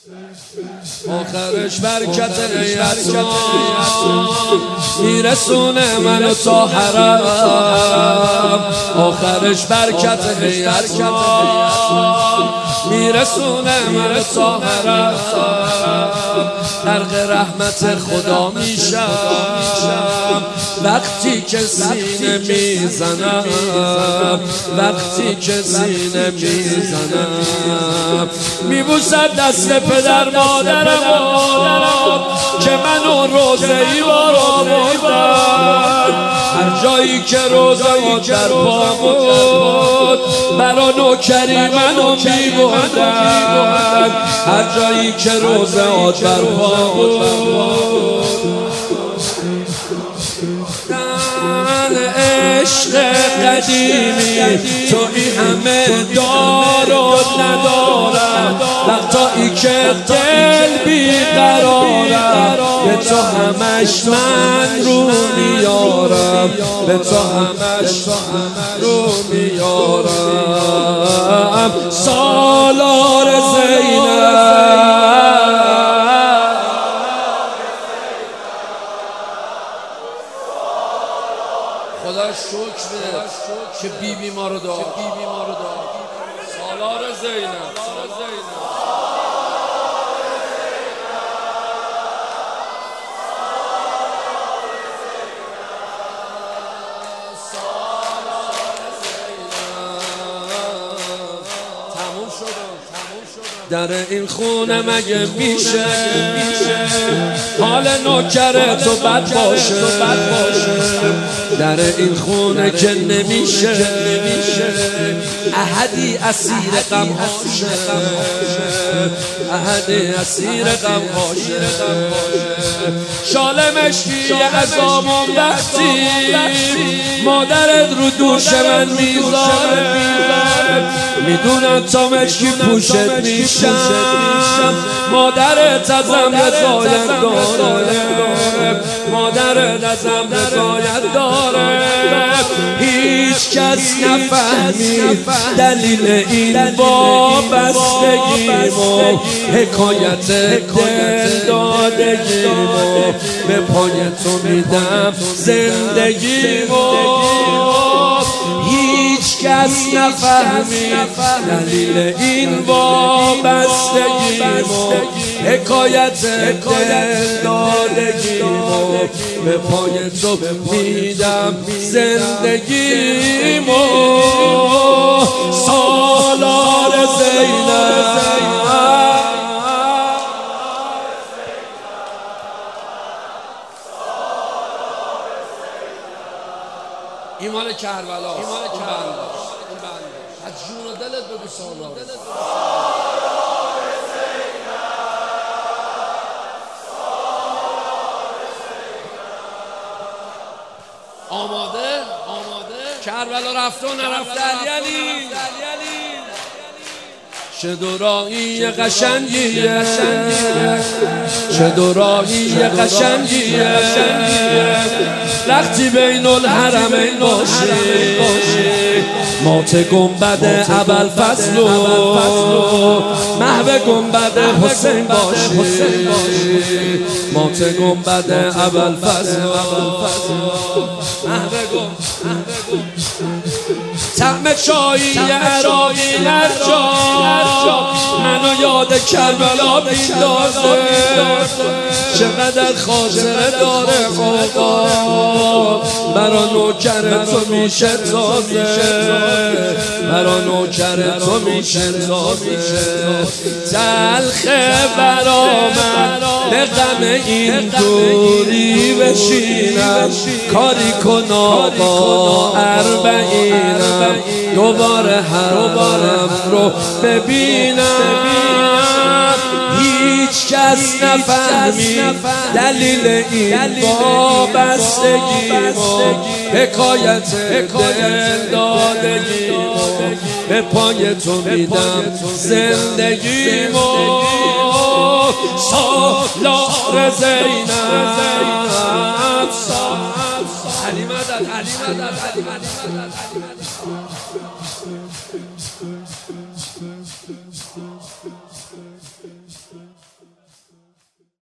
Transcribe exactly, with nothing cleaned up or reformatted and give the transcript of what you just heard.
آخرش برکت نیتان میرسونه منو تا حرم، آخرش برکت نیتان میرسونه منو تا حرم، غرق رحمت خدا میشم وقتی که سینه میزنم، وقتی که سینه میزنم میبوسد دست پدر مادرم که منو روزه ای بارا بردن، هر جایی که روزه در پا بود برا نوکری منو میبردن، هر جایی که روزه در پا بود عشق قدیمی تو این همه دار و ندارم، وقتایی که دل بیقرارم به تو همش من رو میارم، به تو همش رو میارم. سالار زینب خدا شکر بده که بی بی ما رو داد، سالار زینب. در این خونه مگه میشه حال نوکر تو بد باشه، در این خونه که نمیشه احدی اسیر غم باشه، احدی اسیر غم باشه. شال مشکی عذابم وقتی مادرت رو دوش من میذاره، میدونم تا مشکی پوشت میشم، مادرت ازم رضایت داره، مادرت ازم رضایت داره. هیچ کس نفهمی دلیل این وابستگیمو، حکایت دل دادگیمو، به پای تو میدم زندگیمو. هیچ کس نفهمی دلیل این وابستگیمو، حکایت دل دادگیمو، به پای تو میدم زندگیمو. سالار زینب ایمان کربلا، ایمان کربلا از جون و دلت بگو سالار. آماده؟ آماده؟ کربلا رفته و نرفته علی چه دورایی قشنگیه، چه دورایی قشنگیه وقتی بین الحرمین باشی، مات گنبد ابوالفضل و محو گنبد حسین باشی، مات گنبد ابوالفضل و محو گنبد طعم چایی عراقی نرجا منو یاد کربلا میندازه، چقدر خاطره داره خدا برا نوکر تو میشه تازه، برا نوکر تو میشه تازه. تلخه برا من به غم این دوری بشینم، کاری کن آقا اربعینم دوباره حرم رو ببینم. هیچ کس نفهمی دلیل این وابستگیمو، حکایت دل دادگیمو، به پای تو میدم زندگیمو. سالار زینب علی مدد، علی مدد، علی مدد.